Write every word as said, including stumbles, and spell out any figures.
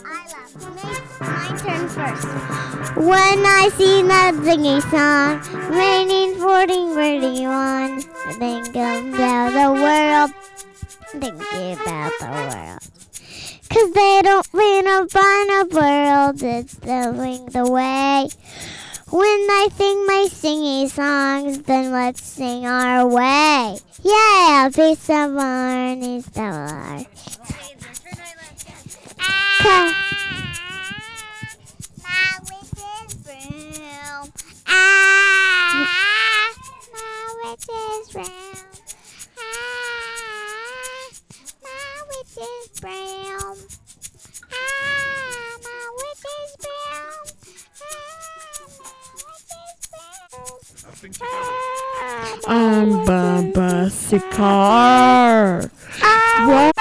I love me. My turn first. When I sing that singing song, raining, fourteen, thirty-one, think about the world, think about the world. Cause they don't mean a fun world, it's going the way. When I sing my singing songs, then let's sing our way. Yeah, peace of morning star. Ah, my witch is broom. Ah, my witch is broom. Ah, my witch is broom. Ah, my witch is broom. I'm Baba Sikar. What?